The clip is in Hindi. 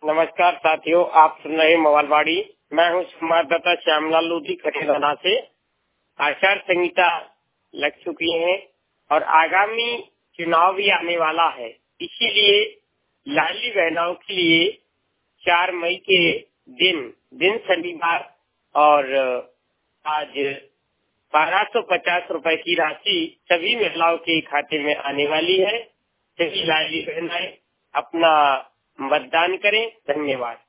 नमस्कार साथियों, आप सुन रहे मोबाइलवाड़ी। मैं हूँ संवाददाता श्यामलाल लोधी खटेराना से। आचार संहिता लग चुकी है और आगामी चुनाव भी आने वाला है, इसीलिए लाडली बहनों के लिए 4 मई के दिन शनिवार और आज 1250 रुपए की राशि सभी महिलाओं के खाते में आने वाली है। सभी लाडली बहनें अपना मतदान करें। धन्यवाद।